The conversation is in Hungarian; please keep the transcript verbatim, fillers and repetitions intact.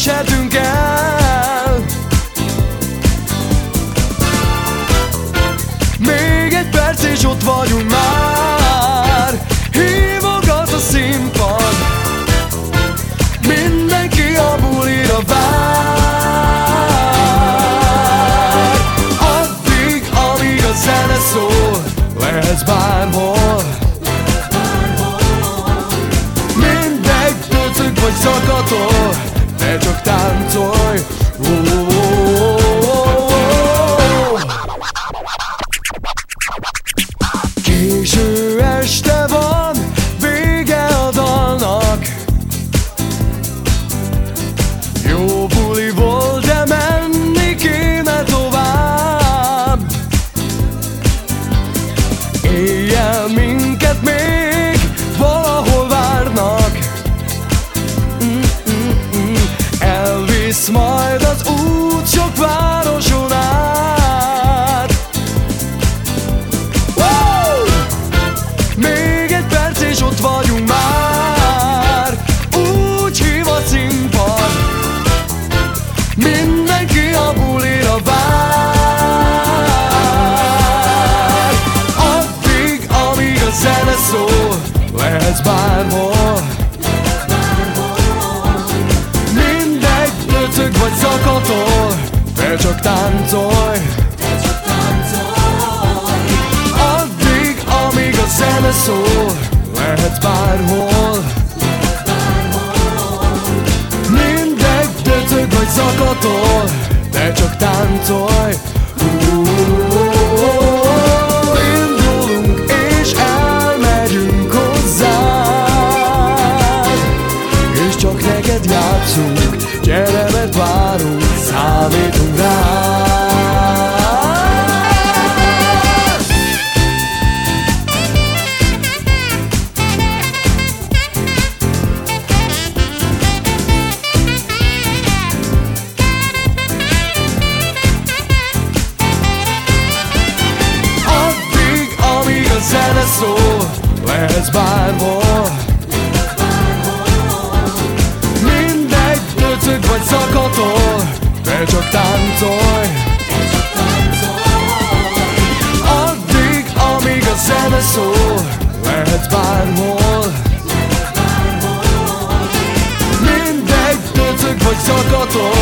véshetünk el. Még egy perc és ott vagyunk már. Hívogat a színpad, mindenki a bulira vár. Addig, amíg a zene szól, lehetsz bárhol. Mindegy, döcög vagy zakatol, te csak táncolj. Késő este van, vége a dalnak. Jó buli volt, de menni kéne tovább. Éjjel minket még valahol várnak. Mm-mm-mm. Elvisz majd az út sok városon át. Woo! Még egy perc és ott vagyunk már. Úgy hív a színpad, mindenki a bulira vár. Addig, amíg a zene szól, lehetsz bárhol. Mindegy, döcög vagy zakatol, te csak táncolj. Addig, amíg a zene szól, lehetsz bárhol. Mindegy, döcög vagy zakatol, te csak táncolj. Indulunk és elmegyünk hozzád, és csak neked játszunk, gyere, mert várunk, számítunk rád. Zene szól, lehetsz bárhol. Mindegy, döcög vagy zakatol, te csak táncolj. Addig, amíg a zene szól, lehetsz bárhol. Mindegy, döcög vagy zakatol,